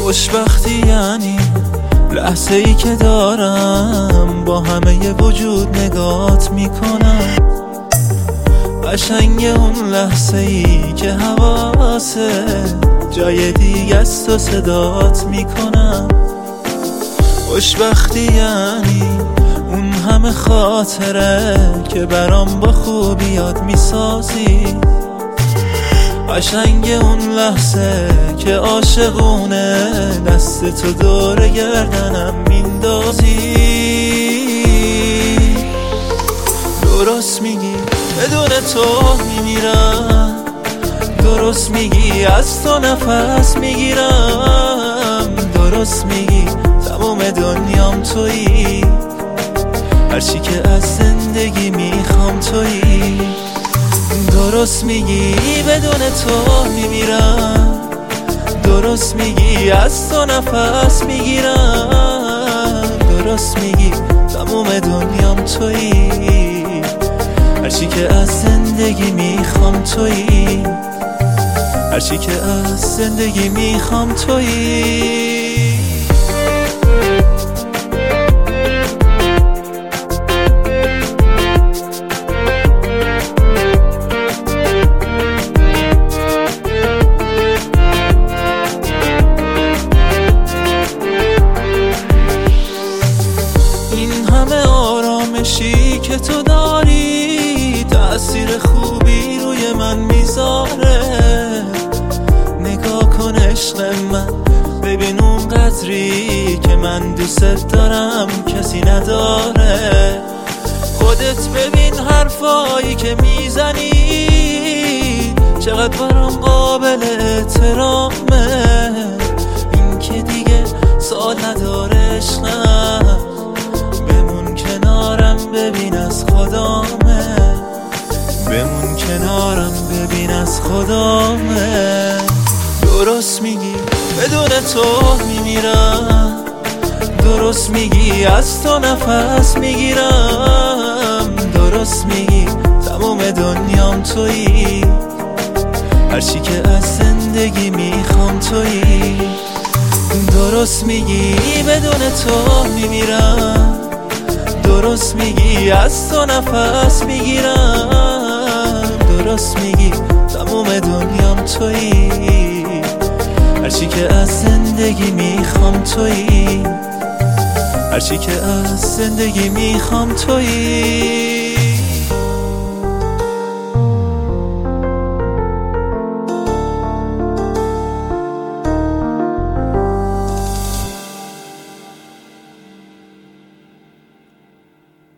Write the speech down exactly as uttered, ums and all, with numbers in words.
خوشبختی یعنی لحظه ای که دارم با همه وجود نگات میکنم. قشنگ اون لحظه ای که حواسه جای دیگه است و صدات میکنم. خوشبختی یعنی اون همه خاطره که برام با خوبی یاد میسازی. قشنگ اون لحظه که عاشقونه دست تو دور گردنم میندازی. درست میگی بدون تو میمیرم، درست میگی از تو نفس میگیرم، درست میگی تمام دنیام تویی، هرچی که از زندگی میخوام تویی. درست میگی بدون تو میمیرم، درست میگی از تو نفس میگیرم، درست میگی تمام دنیام تویی، هرچی که از زندگی میخوام تویی، هرچی که از زندگی میخوام تویی. آرامشی که تو داری تأثیر خوبی روی من میذاره. نگاه کن عشق من، ببین اون قدری که من دوست دارم کسی نداره. خودت ببین حرفایی که میزنی چقدر برام قابل احترامه. این که دیگه سال نداره عشقم، کنارم ببین از خدامه، بمون کنارم ببین از خدامه. درست میگی بدون تو میمیرم، درست میگی از تو نفس میگیرم، درست میگی تمام دنیام تویی، هرچی که از زندگی میخوام تویی. درست میگی بدون تو میمیرم، درست میگی از تو نفس میگیرم، درست میگی تمام دنیام تویی، هرچی که از زندگی میخوام تویی، هرچی که از زندگی میخوام تویی.